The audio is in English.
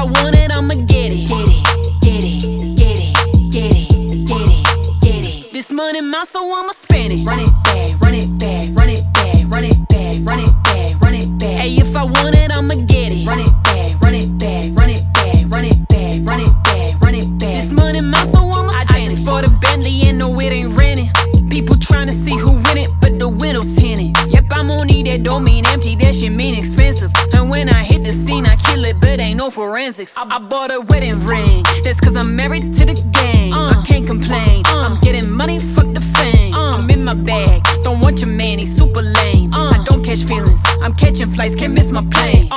I want it, I'ma get it. Get it, get it, get it, get it, get it, get it. This money mine, so I'ma spend it. Run it back, run it back, run it back, run it back, run it back, run it back. Hey, if I want it, I'ma get it. Run it back, run it back, run it back, run it back, run it back, run it back. This money mine, so I'ma spend it. I just bought a Bentley and no, it ain't rented. People tryna see who win it, but the window's tinted. Yep, I'm on E, that don't mean empty, that shit mean expensive. And when I hit the scene, I kill it, but ain't no forensics. I bought a wedding ring, that's cause I'm married to the game. I can't complain, I'm getting money, fuck the fame. I'm in my bag, don't want your man, he's super lame. I don't catch feelings, I'm catching flights, can't miss my plane.